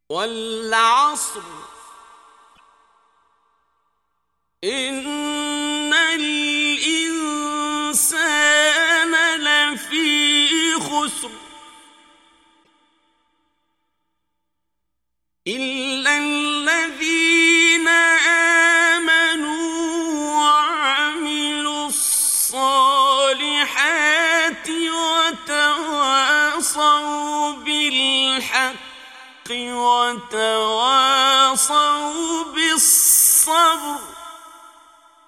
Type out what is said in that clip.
والعصر إن الإنسان لفي خسر إلا الذين آمنوا وعملوا الصالحات وتواصوا بالحق وتواصوا بالصبر